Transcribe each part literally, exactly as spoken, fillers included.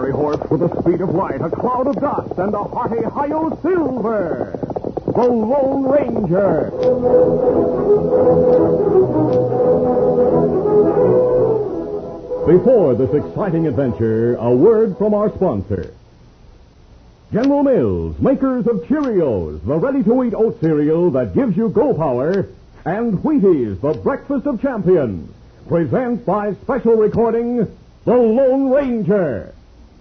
fiery horse with the speed of light, a cloud of dust, and a hearty Hi-Yo Silver, the Lone Ranger. Before this exciting adventure, a word from our sponsor. General Mills, makers of Cheerios, the ready-to-eat oat cereal that gives you go power, and Wheaties, the breakfast of champions, presents by special recording, The Lone Ranger.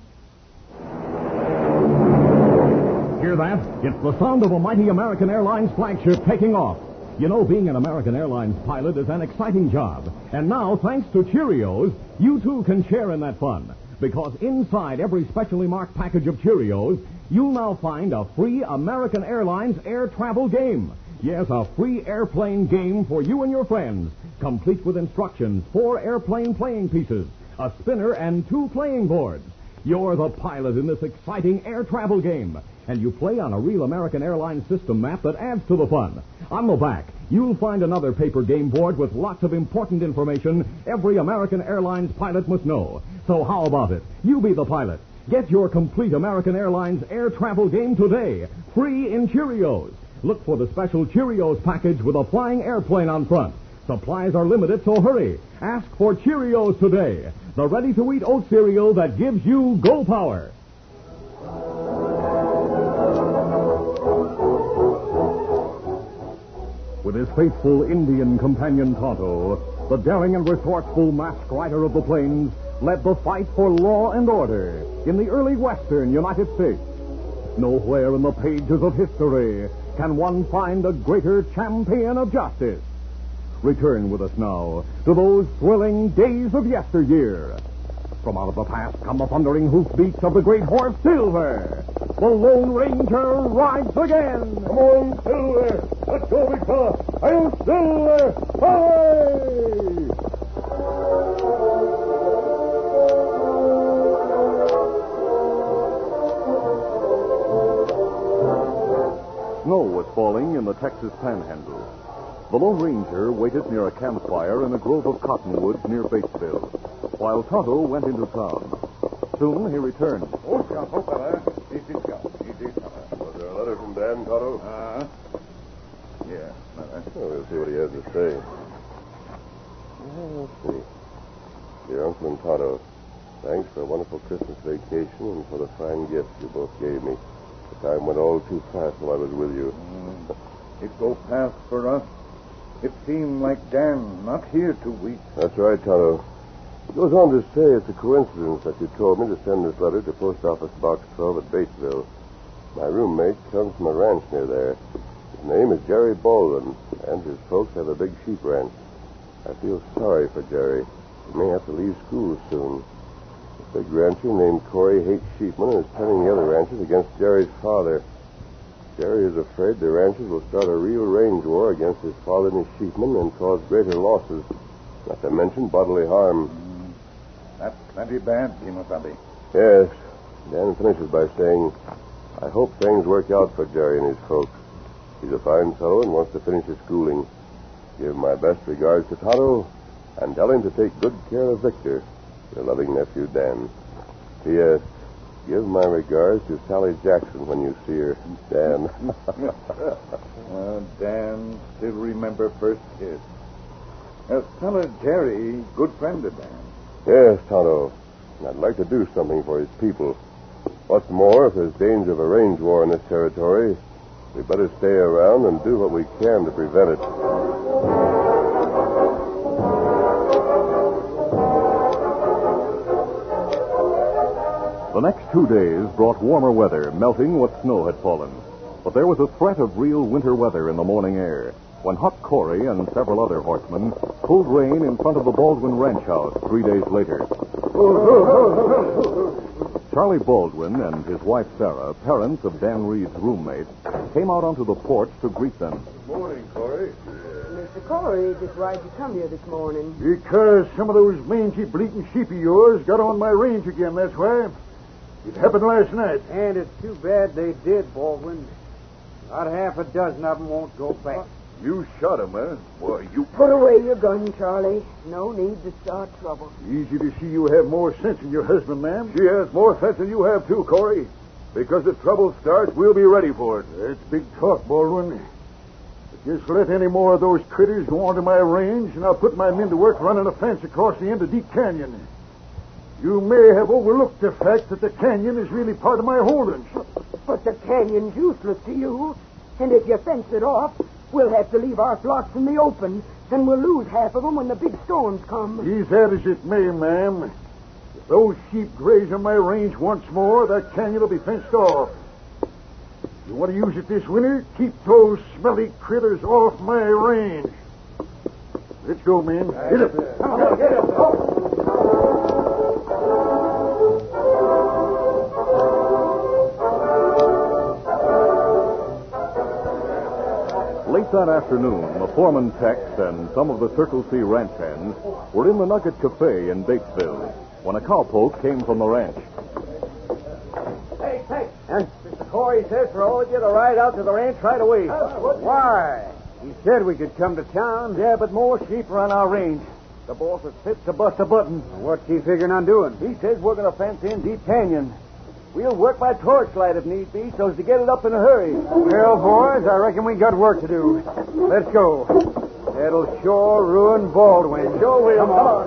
Hear that? It's the sound of a mighty American Airlines flagship taking off. You know, being an American Airlines pilot is an exciting job. And now, thanks to Cheerios, you too can share in that fun. Because inside every specially marked package of Cheerios, you'll now find a free American Airlines air travel game. Yes, a free airplane game for you and your friends, complete with instructions, four airplane playing pieces, a spinner, and two playing boards. You're the pilot in this exciting air travel game, and you play on a real American Airlines system map that adds to the fun. On the back, you'll find another paper game board with lots of important information every American Airlines pilot must know. So how about it? You be the pilot. Get your complete American Airlines air travel game today, free in Cheerios. Look for the special Cheerios package with a flying airplane on front. Supplies are limited, so hurry. Ask for Cheerios today, the ready-to-eat oat cereal that gives you go power. With his faithful Indian companion Tonto, the daring and resourceful masked rider of the plains led the fight for law and order in the early western United States. Nowhere in the pages of history can one find a greater champion of justice. Return with us now to those thrilling days of yesteryear. From out of the past come the thundering hoofbeats of the great horse Silver. The Lone Ranger rides again. Come on, Silver. Let's go, big fella. I'll Silver. Hooray! Snow was falling in the Texas Panhandle. The Lone Ranger waited near a campfire in a grove of cottonwoods near Batesville, while Tonto went into town. Soon he returned. Oh, Tonto, fella. Easy, Scout. Easy, fella. Was there a letter from Dan, Tonto? Uh-huh. Yeah, fella. Well, we'll see what he has to say. Well, let's see. Dear Uncle and Tonto, thanks for a wonderful Christmas vacation and for the fine gifts you both gave me. The time went all too fast while I was with you. Mm. It go fast for us. It seemed like Dan not here two weeks. That's right, Tonto. It goes on to say it's a coincidence that you told me to send this letter to Post Office Box twelve at Batesville. My roommate comes from a ranch near there. His name is Jerry Baldwin, and his folks have a big sheep ranch. I feel sorry for Jerry. He may have to leave school soon. The big rancher named Corey hates sheepmen and is turning the other ranchers against Jerry's father. Jerry is afraid the ranchers will start a real range war against his father and his sheepmen and cause greater losses, not to mention bodily harm. Mm. That's plenty bad, Kimasabi. Yes. Dan finishes by saying, I hope things work out for Jerry and his folks. He's a fine fellow and wants to finish his schooling. Give my best regards to Tonto and tell him to take good care of Victor, your loving nephew, Dan. P S. Give my regards to Sally Jackson when you see her, Dan. uh, Dan still remember first kiss. Uh, fella Jerry, good friend of Dan. Yes, Tonto. And I'd like to do something for his people. What's more, if there's danger of a range war in this territory, we better stay around and do what we can to prevent it. The next two days brought warmer weather, melting what snow had fallen. But there was a threat of real winter weather in the morning air when Huck Corey and several other horsemen pulled rein in front of the Baldwin ranch house three days later. Charlie Baldwin and his wife Sarah, parents of Dan Reed's roommate, came out onto the porch to greet them. Good morning, Corey. Mister Corey, just why'd you come here this morning? Because some of those mangy, bleating sheep of yours got on my range again, that's why. It happened last night. And it's too bad they did, Baldwin. About half a dozen of them won't go back. You shot him, huh? Boy, you... Put away your gun, Charlie. No need to start trouble. Easy to see you have more sense than your husband, ma'am. She has more sense than you have, too, Corey. Because if trouble starts, we'll be ready for it. That's big talk, Baldwin. But just let any more of those critters go onto my range, and I'll put my men to work running a fence across the end of Deep Canyon. You may have overlooked the fact that the canyon is really part of my holdings. But the canyon's useless to you. And if you fence it off, we'll have to leave our flocks in the open, and we'll lose half of them when the big storms come. Be that as it may, ma'am. If those sheep graze on my range once more, that canyon will be fenced off. You want to use it this winter? Keep those smelly critters off my range. Let's go, men. Hit it. Come on, get it. Late that afternoon, the foreman Tex and some of the Circle C ranch hands were in the Nugget Cafe in Batesville when a cowpoke came from the ranch. Hey, Tex. Huh? Mister Corey says for all of you to ride out to the ranch right away. Why? He said we could come to town. Yeah, but more sheep are on our range. The boss is fit to bust a button. What's he figuring on doing? He says we're going to fence in Deep Canyon. We'll work by torchlight if need be, so as to get it up in a hurry. Well, boys, I reckon we got work to do. Let's go. That'll sure ruin Baldwin. Sure will. Come on.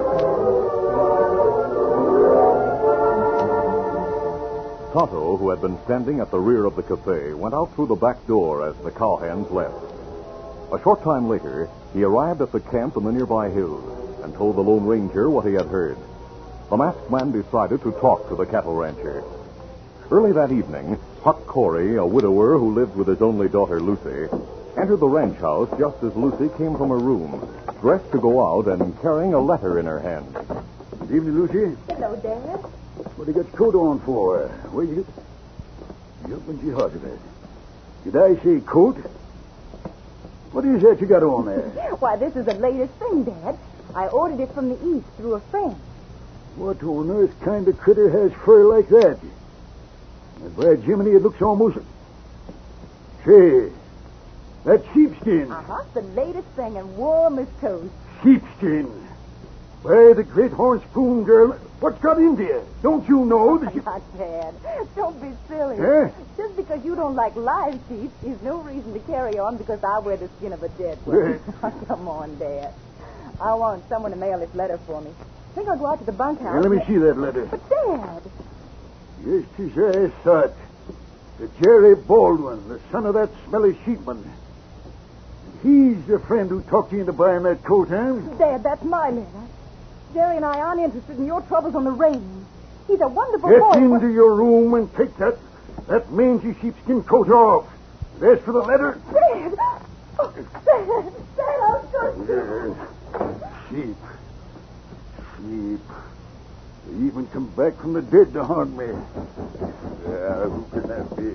Tonto, who had been standing at the rear of the cafe, went out through the back door as the cowhands left. A short time later, he arrived at the camp in the nearby hills and told the Lone Ranger what he had heard. The masked man decided to talk to the cattle rancher. Early that evening, Huck Corey, a widower who lived with his only daughter, Lucy, entered the ranch house just as Lucy came from her room, dressed to go out and carrying a letter in her hand. Good evening, Lucy. Hello, Dad. What do you got your coat on for? Where you... You opened your heart to that. Did I say coat? What is that you got on there? Why, this is the latest thing, Dad. I ordered it from the East through a friend. What on earth kind of critter has fur like that? And by Jiminy, it looks almost... Say, that's sheepskin. Uh-huh, the latest thing and warm as toast. Sheepskin. By the great horn spoon, girl, what's got into you? Don't you know that you... Not Dad. Don't be silly. Eh? Just because you don't like live sheep is no reason to carry on because I wear the skin of a dead one. Come on, Dad. I want someone to mail this letter for me. I think I'll go out to the bunkhouse. Now, let me see that letter. But, Dad... Yes, 'tis I thought. To Jerry Baldwin, the son of that smelly sheepman. He's the friend who talked you into buying that coat, huh? Dad, that's my letter. Jerry and I aren't interested in your troubles on the range. He's a wonderful Get boy. into your room and take that that mangy sheepskin coat off. And as for the letter... Dad! Oh, Dad! Dad, I'll shoot you. Yes. Sheep. Sheep. They even come back from the dead to haunt me. Yeah, who can that be?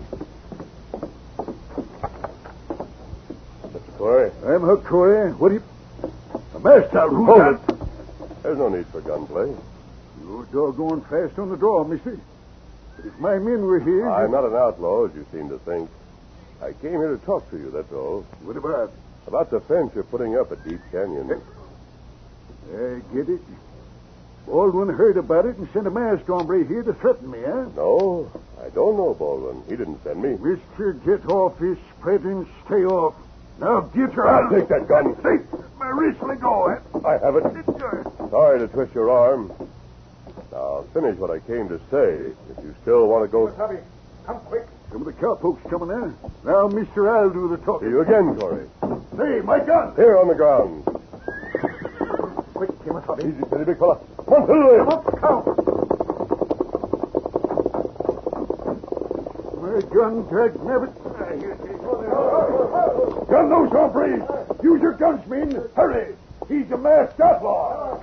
Mister Corey? I'm Huck Corey. What do you... A master out. Who's Hold that? it. There's no need for gunplay. You're doggone fast on the draw, mister. But if my men were here... I'm not an outlaw, as you seem to think. I came here to talk to you, that's all. What about? About the fence you're putting up at Deep Canyon. I get it. Baldwin heard about it and sent a masked hombre here to threaten me, huh? No, I don't know Baldwin. He didn't send me. Mister, get off this spread and stay off. Now get your... I'll take that gun. Hey, my wrist, let go, huh? I have it. Sorry to twist your arm. Now, finish what I came to say. If you still want to go... Tommy, come quick. Some of the cowpokes coming in. Now, mister, I'll do the talking. See you again, Corey. Hey, my gun. Here on the ground. Quick, Timothy. Easy, steady, big fella. Come on, through Come up, count. My gun, Dad, never... Gun those hombres. Use your guns, men. Hurry. He's a masked outlaw.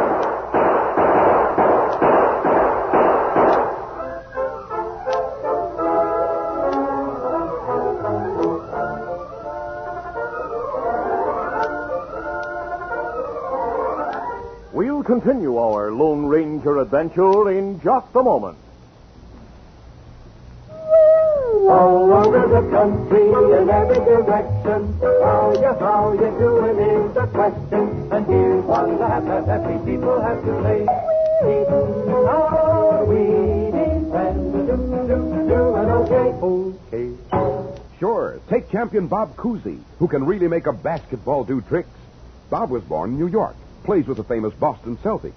We'll continue our Lone Ranger adventure in just a moment. Well, all over the country in every direction. How you, how you doing is the question, and here's one laugh that happy people have to say. Eating our Wheaties and do, do, doing okay. Okay. Sure, take champion Bob Cousy, who can really make a basketball do tricks. Bob was born in New York, plays with the famous Boston Celtics.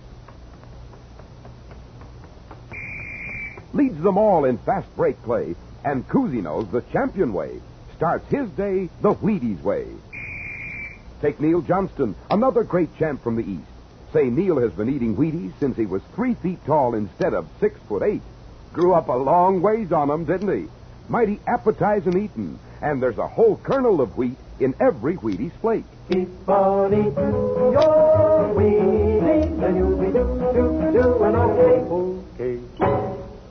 Leads them all in fast break play, and Cousy knows the champion way. Starts his day the Wheaties way. Take Neil Johnston, another great champ from the East. Say Neil has been eating Wheaties since he was three feet tall instead of six foot eight. Grew up a long ways on 'em, didn't he? Mighty appetizing eatin', and there's a whole kernel of wheat in every Wheaties flake. Keep on eating your Wheaties, and you'll be do, do, doing okay. Okay.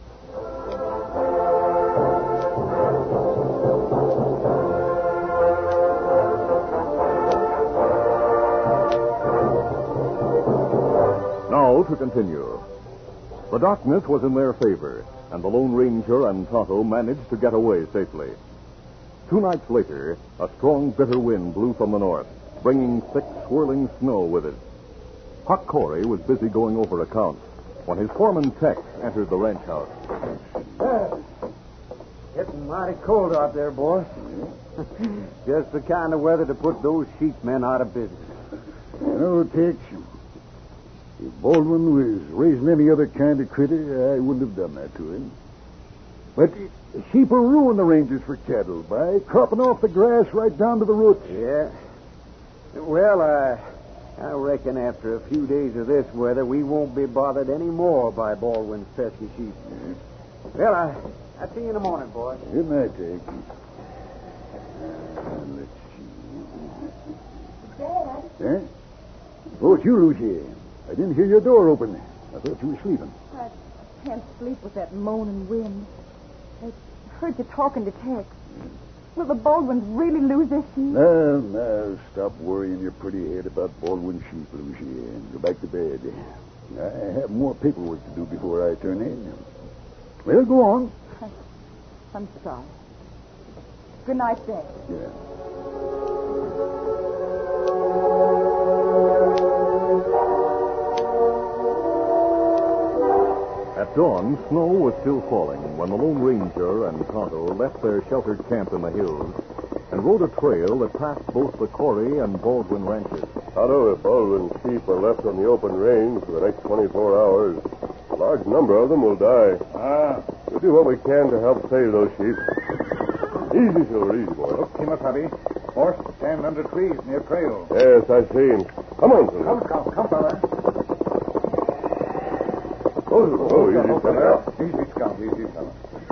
Now to continue. The darkness was in their favor, and the Lone Ranger and Tonto managed to get away safely. Two nights later, a strong, bitter wind blew from the north, bringing thick, swirling snow with it. Huck Corey was busy going over accounts when his foreman Tex entered the ranch house. Uh, getting mighty cold out there, boss. Just the kind of weather to put those sheepmen out of business. No, Tex. If Baldwin was raising any other kind of critter, I wouldn't have done that to him. But sheep will ruin the ranges for cattle by cropping off the grass right down to the roots. Yeah. Well, I, I reckon after a few days of this weather, we won't be bothered any more by Baldwin's pesky sheep. Yeah. Well, I, I'll see you in the morning, boys. Good night, Tex. Uh, let's see. Dad. Huh? Oh, it's you, Lucy. I didn't hear your door open. I thought you were sleeping. I can't sleep with that moaning wind. I heard you talking to Tex. Will the Baldwins really lose their sheep? No, no. Stop worrying your pretty head about Baldwin sheep, Lucy, and go back to bed. I have more paperwork to do before I turn in. Well, go on. I'm sorry. Good night, Dad. Yeah. At dawn, snow was still falling when the Lone Ranger and Tonto left their sheltered camp in the hills and rode a trail that passed both the Corey and Baldwin ranches. Tonto, if Baldwin's sheep are left on the open range for the next twenty-four hours, a large number of them will die. Ah. We'll do what we can to help save those sheep. Easy, Silver, easy, boy. Look, Kimasabi. Horse standing under trees near trail. Yes, I see him. Come on, Silver. Come, come, come, fella. Oh, oh, easy, fella. Easy, Scout, easy, fella.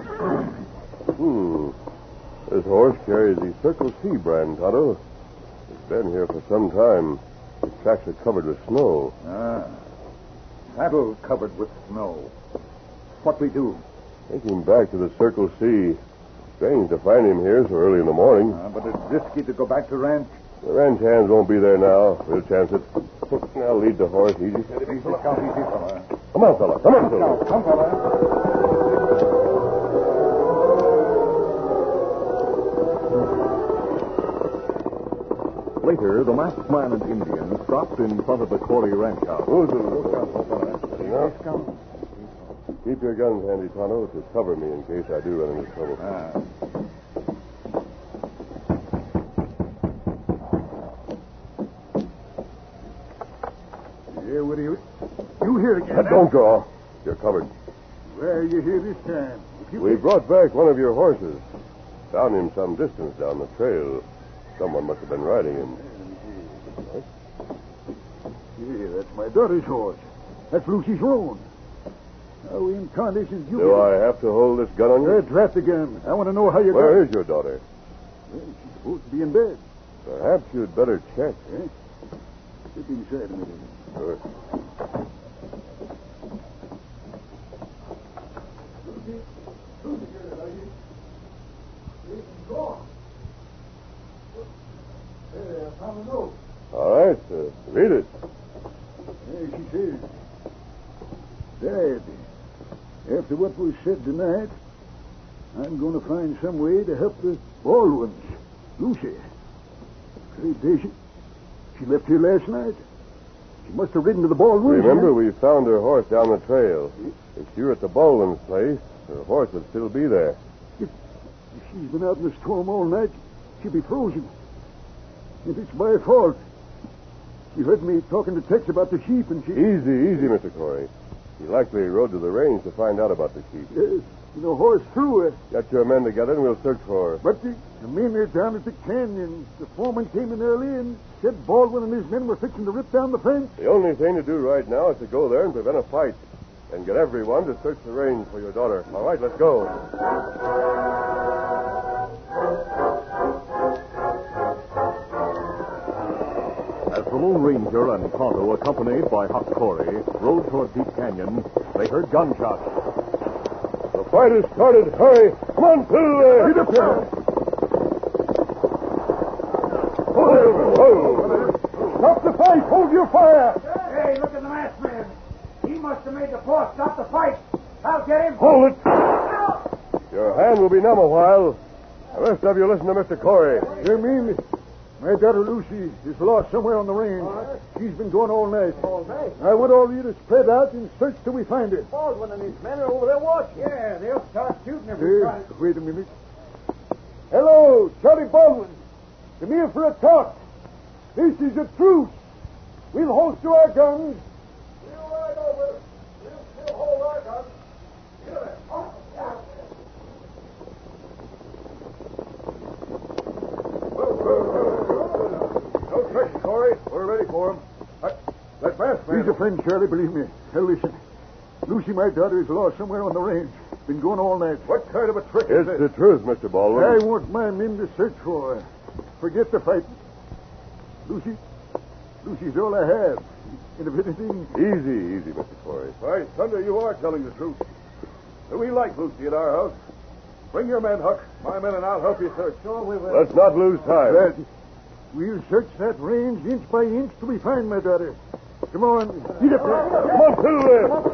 Hmm. This horse carries the Circle C brand, Tonto. It's been here for some time. His tracks are covered with snow. Ah. Saddle covered with snow. What we do? Take him back to the Circle C. Strange to find him here so early in the morning. Uh, but it's risky to go back to ranch. The ranch hands won't be there now. We'll chance it. Now lead the horse. Easy. Easy, Scout, easy, fella. Come on, fella. Come on, Scout, Silver. come, fella. Later, the masked man and Indian stopped in front of the Corey ranch house. Oh, Silver. Scout. Keep your guns handy, Tonto, to cover me in case I do run into trouble. Ah. Yeah, what do you... You here again, Now, huh? don't draw. You're covered. Where are you here this time? If you... We brought back one of your horses. Found him some distance down the trail. Someone must have been riding him. Yeah, that's my daughter's horse. That's Lucy's roan. How in conditions you... Do I have to hold this gun on you? Uh, drop the gun. I want to know how you Where got... is your daughter? Well, she's supposed to be in bed. Perhaps you'd better check. Eh? Get inside a minute. Sure. All right, uh, read it. Yeah, she says, Dad, after what was said tonight, I'm going to find some way to help the Baldwins. Lucy. Great day, she, she left here last night. She must have ridden to the Baldwins. Remember, we found her horse down the trail. If she were at the Baldwins' place, her horse would still be there. If, if she's been out in the storm all night, she'll be frozen. If it's my fault. She heard me talking to Tex about the sheep, and she... Easy, easy, Mister Corey. He likely rode to the range to find out about the sheep. Yes, the horse threw her. Get your men together and we'll search for her. But the, the men are down at the canyon. The foreman came in early and said Baldwin and his men were fixing to rip down the fence. The only thing to do right now is to go there and prevent a fight. And get everyone to search the range for your daughter. All right, let's go. As the Lone Ranger and Tonto, accompanied by Huck Corey, rode toward Deep Canyon, they heard gunshots. The fight has started. Hurry. Come on, Phil. Get up there. Stop the fight. Hold your fire. Hey, look at the masked man. He must have made the boss stop the fight. I'll get him. Hold it. Your hand will be numb a while. The rest of you listen to Mister Corey. You mean my daughter Lucy is lost somewhere on the range. She's been gone all night. All night? I want all of you to spread out and search till we find her. Baldwin and his men are over there watching. Yeah, they'll start shooting if we try. Uh, wait a minute. Hello, Charlie Baldwin. Come here for a talk. This is a truce. We'll hold to our guns. We'll ride over. We'll still hold our guns. No tricks, Corey. We're ready for him. That masked man. He's a friend, Charlie, believe me. Now listen. Lucy, my daughter, is lost somewhere on the range. Been going all night. What kind of a trick is this? It's the truth, Mister Baldwin. I want my men to search for her. Forget the fight. Lucy, Lucy's all I have. And if anything... Easy, easy, Mister Corey. Why, Thunder, you are telling the truth. We like Lucy at our house. Bring your men, Huck. My men and I'll help you search. Sure, we will. Let's not lose time. That, we'll search that range inch by inch till we find my daughter. Come on. Get up there. Come on, Phil.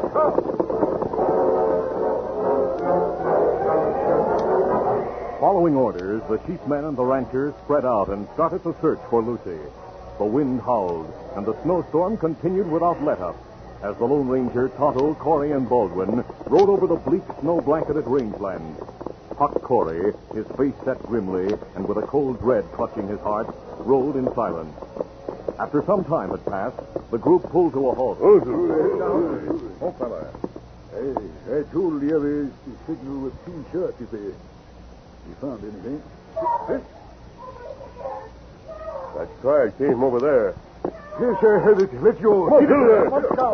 Following orders, the sheepmen and the ranchers spread out and started to search for Lucy. The wind howled, and the snowstorm continued without let-up as the Lone Ranger, Tonto, Corey, and Baldwin rode over the bleak, snow-blanketed rangeland. Huck Corey, his face set grimly and with a cold dread clutching his heart, rode in silence. After some time had passed, the group pulled to a halt. Oh, fella. Hey, I told the others to signal with two shots if they, if they found anything. That cry came from over there. Yes, I heard it. Let's go. Come on, Phil. Let's go.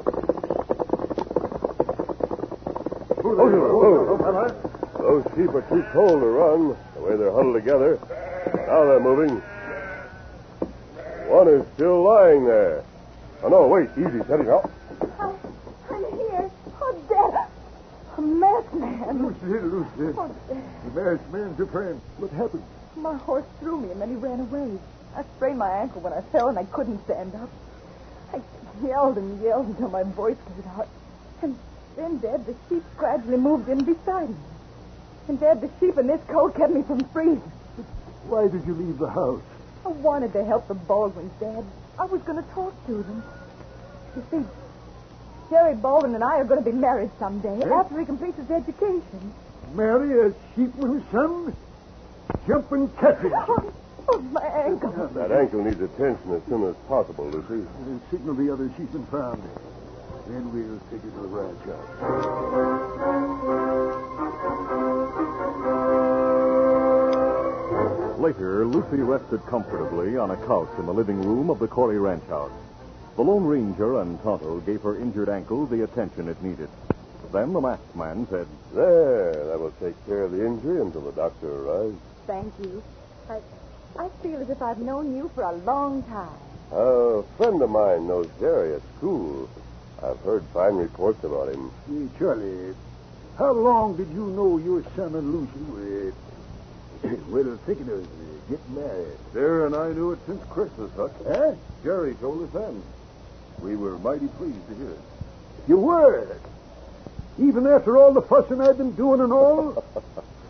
Oh, oh. Those sheep are too cold to run, the way they're huddled together. Now they're moving. One is still lying there. Oh, no, wait. Easy, steady. Oh. I'm, I'm here. Oh, Dad. A masked man. Lucy, Lucy. Oh, Dad. The masked man's a friend. What happened? My horse threw me, and then he ran away. I sprained my ankle when I fell, and I couldn't stand up. I yelled and yelled until my voice gave out. And then, Dad, the sheep gradually moved in beside me. And, Dad, the sheep in this coat kept me from freezing. Why did you leave the house? I wanted to help the Baldwins, Dad. I was going to talk to them. You see, Jerry Baldwin and I are going to be married someday Eh? after he completes his education. Marry a sheepman's son? Jump and catch it. Oh, oh, my ankle. That ankle needs attention as soon as possible, Lucy. Uh, signal the other sheepman found. Then we'll take it to the ranch house. Later, Lucy rested comfortably on a couch in the living room of the Corey Ranch house. The Lone Ranger and Tonto gave her injured ankle the attention it needed. Then the masked man said, There, that will take care of the injury until the doctor arrives. Thank you. I, I feel as if I've known you for a long time. A friend of mine knows Jerry at school. I've heard fine reports about him. Hey, Charlie, how long did you know your son and Lucy were, well, thinking of uh, getting married? Sarah and I knew it since Christmas, Huck. Huh? Jerry told us then. We were mighty pleased to hear it. You were? Even after all the fussing I've been doing and all?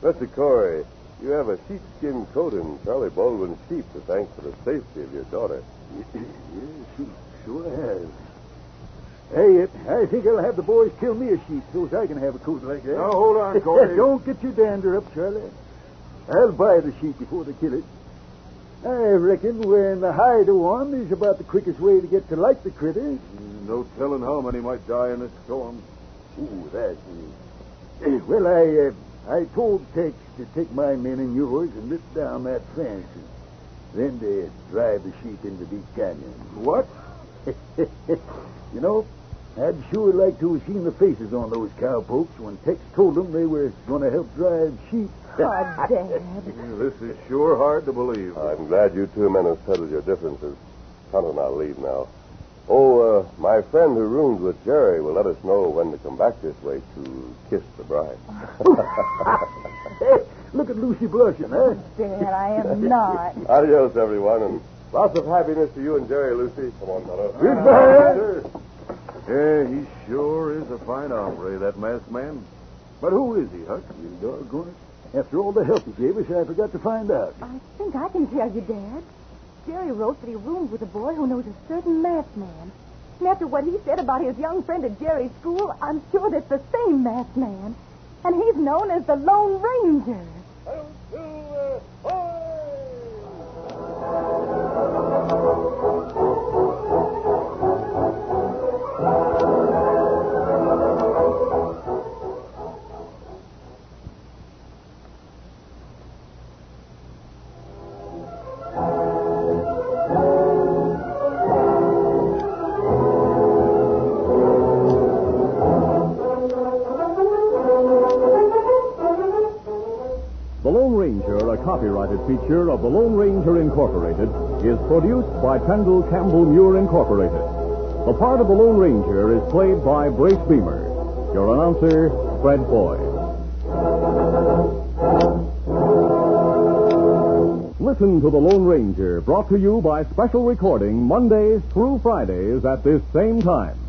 Mister Corey, you have a sheepskin coat and Charlie Baldwin sheep to thank for the safety of your daughter. Yes, she sure has. Hey, I think I'll have the boys kill me a sheep so I can have a coat like that. Now, hold on, Corey. Don't get your dander up, Charlie. I'll buy the sheep before they kill it. I reckon wearing the hide of one is about the quickest way to get to like the critter. No telling how many might die in this storm. Ooh, that's it. Well, I uh, I told Tex to take my men and yours and lift down that fence. And then to drive the sheep into Deep Canyon. What? You know, I'd sure like to have seen the faces on those cowpokes when Tex told them they were going to help drive sheep. Oh, Dad. This is sure hard to believe. I'm glad you two men have settled your differences. Tonto and I'll leave now. Oh, uh, my friend who rooms with Jerry will let us know when to come back this way to kiss the bride. Hey, look at Lucy blushing, huh? Dad, I am not. Adios, everyone, and lots of happiness to you and Jerry, Lucy. Come on, Tonto. Goodbye. Yeah, he sure is a fine hombre, that masked man. But who is he, Huck? You doggone it. After all the help he gave us, I forgot to find out. I think I can tell you, Dad. Jerry wrote that he roomed with a boy who knows a certain masked man. And after what he said about his young friend at Jerry's school, I'm sure that's the same masked man. And he's known as the Lone Ranger. Copyrighted feature of the Lone Ranger Incorporated is produced by Pendle Campbell Muir Incorporated. The part of the Lone Ranger is played by Brace Beamer. Your announcer, Fred Foy. Listen to the Lone Ranger, brought to you by special recording Mondays through Fridays at this same time.